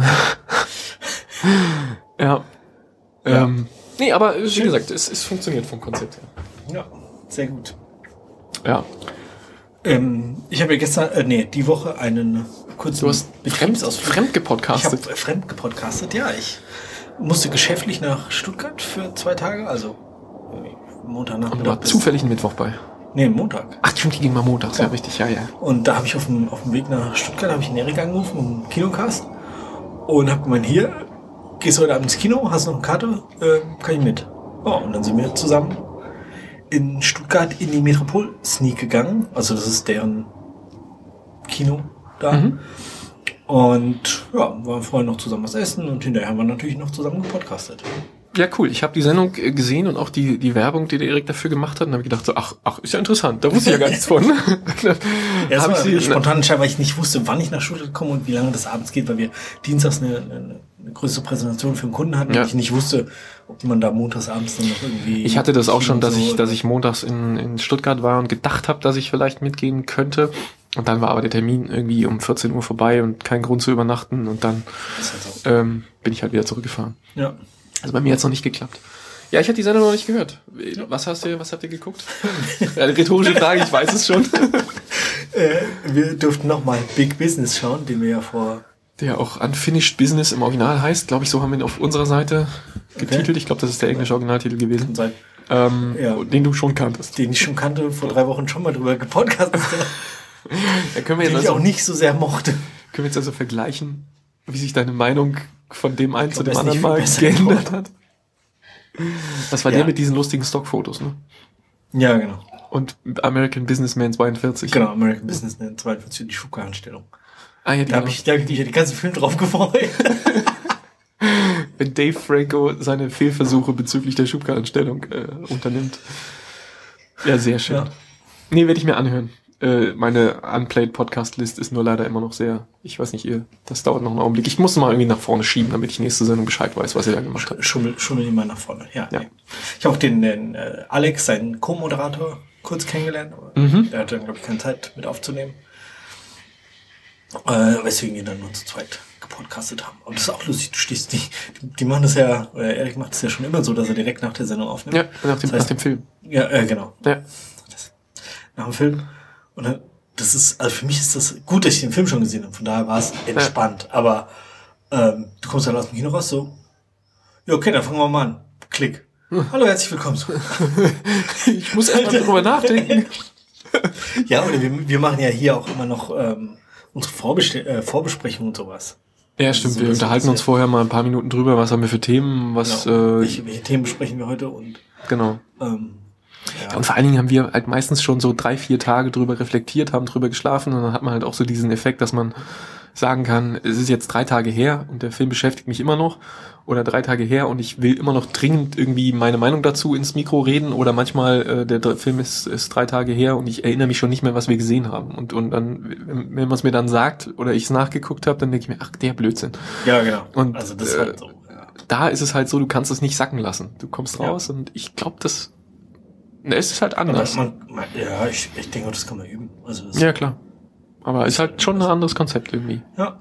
ja. Ja. Ähm, nee, aber wie Schön. gesagt, es, es funktioniert vom Konzept her. Ja, sehr gut. Ja. Ähm, ich habe ja gestern, äh, nee, die Woche einen kurzen Du hast fremd, fremd gepodcastet. Ich habe fremd gepodcastet, ja. Ich musste geschäftlich nach Stuttgart für zwei Tage, also Montag nach. Und da war zufällig ein Mittwoch bei. Nee, Montag. Ach, stimmt, die ging mal montags, ja, ja richtig, ja, ja. Und da habe ich auf dem, auf dem Weg nach Stuttgart, habe ich einen Erik angerufen, um Kinocast. Und habe gemeint, hier, gehst du heute Abend ins Kino, hast noch eine Karte, äh, kann ich mit. Oh, und dann sind wir zusammen in Stuttgart in die Metropol Sneak gegangen. Also das ist deren Kino da. Mhm. Und ja, waren vorher noch zusammen was essen und hinterher haben wir natürlich noch zusammen gepodcastet. Ja, cool. Ich habe die Sendung gesehen und auch die die Werbung, die der Erik dafür gemacht hat. Und habe gedacht so, ach, ach, ist ja interessant. Da wusste ich ja gar nichts von. Ja, das hab war ich sie, spontan entscheiden, weil ich nicht wusste, wann ich nach Stuttgart komme und wie lange das abends geht, weil wir dienstags eine, eine, eine größere Präsentation für einen Kunden hatten, ja. Und ich nicht wusste, ob man da montags abends dann noch irgendwie... Ich hatte das auch schon, dass so ich dass ich montags in, in Stuttgart war und gedacht habe, dass ich vielleicht mitgehen könnte. Und dann war aber der Termin irgendwie um vierzehn Uhr vorbei und kein Grund zu übernachten. Und dann halt so. ähm, bin ich halt wieder zurückgefahren. Ja. Also bei mir hat's noch nicht geklappt. Ja, ich hatte die Sendung noch nicht gehört. Was hast du, was habt ihr geguckt? Eine rhetorische Frage, ich weiß es schon. äh, wir durften nochmal Big Business schauen, den wir ja vor... Der auch Unfinished Business im Original heißt, glaube ich, so haben wir ihn auf unserer Seite getitelt. Okay. Ich glaube, das ist der englische Originaltitel gewesen. Kann sein. Ähm, ja. Den du schon kanntest. Den ich schon kannte, vor drei Wochen schon mal drüber gepodcastet. Ja, können wir jetzt den also, ich auch nicht so sehr mochte. Können wir jetzt also vergleichen, wie sich deine Meinung von dem einen zu dem glaub, anderen mal geändert hat? Das war ja. Der mit diesen lustigen Stockfotos, ne? Ja, genau. Und American Businessman zweiundvierzig. Genau, American Businessman zweiundvierzig, die Schubkarrenstellung. Ah, ja, da habe ich, da hab ich den ganzen Film drauf gefreut. Wenn Dave Franco seine Fehlversuche bezüglich der Schubkarrenstellung äh, unternimmt. Ja, sehr schön. Ja. Nee, werde ich mir anhören. Äh, meine Unplayed-Podcast-List ist nur leider immer noch sehr, ich weiß nicht, ihr, das dauert noch einen Augenblick. Ich muss mal irgendwie nach vorne schieben, damit ich nächste Sendung Bescheid weiß, was ihr da gemacht habt. Schummel, schummel ihn mal nach vorne, ja. ja. Nee. Ich habe auch den, den äh, Alex, seinen Co-Moderator, kurz kennengelernt. Mhm. Der hatte dann, glaube ich, keine Zeit mit aufzunehmen. Äh, weswegen wir dann nur zu zweit gepodcastet haben. Und das ist auch lustig, du stehst nicht, die, die machen das ja, oder Erik macht das ja schon immer so, dass er direkt nach der Sendung aufnimmt. Ja, nach dem, das heißt, nach dem Film. Ja, äh, genau. Ja. Das, nach dem Film. Und dann, das ist, also für mich ist das gut, dass ich den Film schon gesehen habe, von daher war es entspannt. Ja. Aber ähm, du kommst dann aus dem Kino raus, so, ja, okay, dann fangen wir mal an. Klick. Hm. Hallo, herzlich willkommen. Ich muss erst mal drüber nachdenken. Ja, oder wir, wir machen ja hier auch immer noch ähm, unsere Vorbeste- äh, Vorbesprechung und sowas. Ja, also stimmt. so, Wir unterhalten uns vorher mal ein paar Minuten drüber, was haben wir für Themen, was... Genau. Äh, welche, welche Themen besprechen wir heute und... Genau. Ähm, ja. Ja, und vor allen Dingen haben wir halt meistens schon so drei, vier Tage drüber reflektiert, haben drüber geschlafen und dann hat man halt auch so diesen Effekt, dass man sagen kann, es ist jetzt drei Tage her und der Film beschäftigt mich immer noch oder drei Tage her und ich will immer noch dringend irgendwie meine Meinung dazu ins Mikro reden oder manchmal äh, der Dr- Film ist, ist drei Tage her und ich erinnere mich schon nicht mehr, was wir gesehen haben und und dann, wenn man es mir dann sagt oder ich es nachgeguckt habe, dann denke ich mir, ach, der Blödsinn. Ja, genau. Und also das ist äh, halt so. Ja. Da ist es halt so, du kannst es nicht sacken lassen. Du kommst raus ja. und ich glaube, das Ne, es ist halt anders. Man, man, ja, ich, ich denke, das kann man üben. Also das ja, klar. Aber es ist halt schon ein anderes Konzept irgendwie. Ja.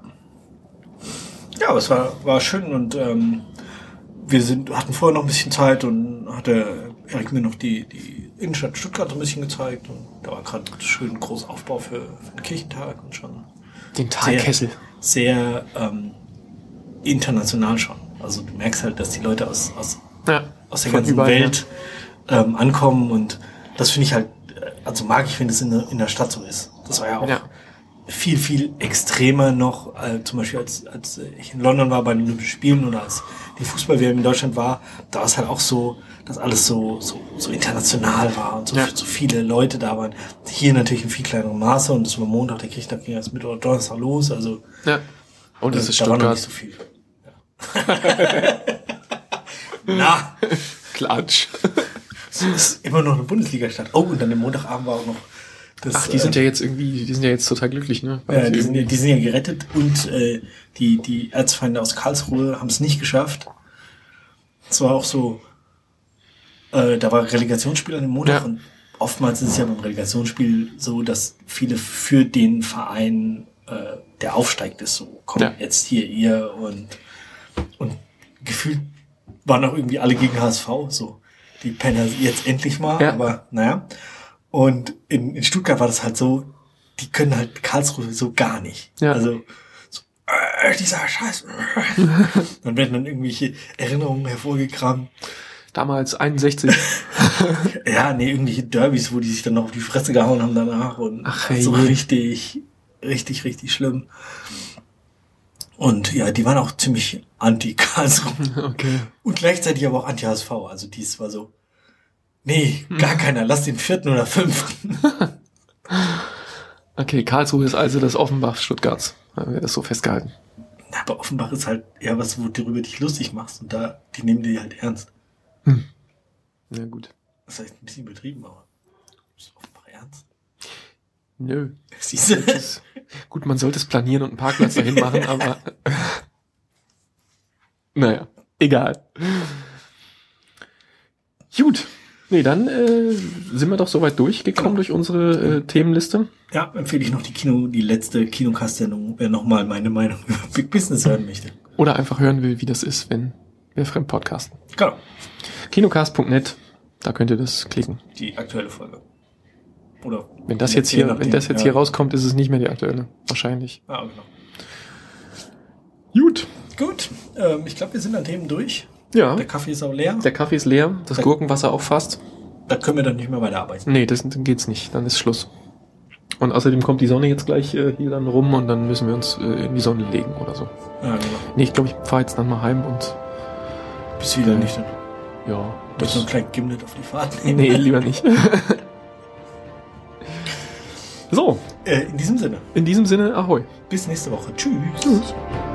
Ja, aber es war, war schön und ähm, wir sind, hatten vorher noch ein bisschen Zeit und hatte Erik mir noch die, die Innenstadt Stuttgart ein bisschen gezeigt und da war gerade schön großer Aufbau für, für den Kirchentag und schon den Talkessel. Sehr, sehr ähm, international schon. Also du merkst halt, dass die Leute aus, aus, ja, aus der ganzen überall, Welt ja. Ähm, ankommen und das finde ich halt, also mag ich, wenn es in der, in der Stadt so ist. Das war ja auch ja. viel, viel extremer noch, äh, zum Beispiel als, als ich in London war bei den Olympischen Spielen oder als die Fußball-W M in Deutschland war, da war es halt auch so, dass alles so, so, so international war und so, ja. so viele Leute da waren. Hier natürlich in viel kleinerem Maße und das war Montag, der Kirchtag ging erst Mittwoch oder Donnerstag los, also. Ja. Und das äh, ist da Stuttgart. war noch nicht so viel. Ja. Na. Klatsch. Es ist immer noch eine Bundesliga-Stadt. Oh, und dann am Montagabend war auch noch das... Ach, die sind äh, ja jetzt irgendwie, die sind ja jetzt total glücklich, ne? Ja, die sind, die sind ja gerettet und äh, die, die Erzfeinde aus Karlsruhe haben es nicht geschafft. Es war auch so, äh, da war Relegationsspiel an dem Montag ja. und oftmals ist es ja beim Relegationsspiel so, dass viele für den Verein, äh, der aufsteigt, ist so, komm, ja. jetzt hier ihr und, und gefühlt waren auch irgendwie alle gegen H S V, so. Die Penner jetzt endlich mal, ja. aber naja. Und in, in Stuttgart war das halt so, die können halt Karlsruhe so gar nicht. Ja. Also, so, äh, dieser Scheiß. Dann werden dann irgendwelche Erinnerungen hervorgekramt. Damals einundsechzig. Ja, nee, irgendwelche Derbys, wo die sich dann noch auf die Fresse gehauen haben danach und Ach, hey. so richtig, richtig, richtig schlimm. Und ja, die waren auch ziemlich anti-Karlsruhe. Okay. Und gleichzeitig aber auch anti-H S V. Also dies war so, nee, gar keiner, lass den vierten oder fünften. Okay, Karlsruhe ist also das Offenbach Stuttgarts. Haben wir das so festgehalten. Na, aber Offenbach ist halt eher was, wo du darüber dich lustig machst. Und da, die nehmen die halt ernst. Hm. Na gut. Das heißt ein bisschen übertrieben, aber ist Offenbach ernst? Nö. Siehst du? Gut, man sollte es planieren und einen Parkplatz dahin machen, aber naja, egal. Gut. Nee, dann äh, sind wir doch soweit durchgekommen genau. durch unsere äh, Themenliste. Ja, empfehle ich noch die Kino, die letzte Kinocast-Sendung, wer nochmal meine Meinung über Big Business hören möchte. Oder einfach hören will, wie das ist, wenn wir fremd podcasten. Genau. Kinocast punkt net, da könnt ihr das klicken. Die aktuelle Folge. Oder wenn das jetzt hier, wenn das jetzt ja. hier rauskommt, ist es nicht mehr die aktuelle. Wahrscheinlich. Ah, genau. Gut. Gut. Ähm, ich glaube, wir sind an Themen durch. Ja. Der Kaffee ist auch leer. Der Kaffee ist leer, das da, Gurkenwasser auch fast. Da können wir dann nicht mehr weiterarbeiten. Nee, das, dann geht's nicht. Dann ist Schluss. Und außerdem kommt die Sonne jetzt gleich äh, hier dann rum und dann müssen wir uns äh, in die Sonne legen oder so. Ja, genau. Nee, ich glaube, ich fahre jetzt dann mal heim und... Bis wieder nicht dann. Ja. Das so ein kleines Gimlet auf die Fahrt nehmen. Nee, lieber nicht. So. Äh, in diesem Sinne. In diesem Sinne, ahoi. Bis nächste Woche. Tschüss. Tschüss.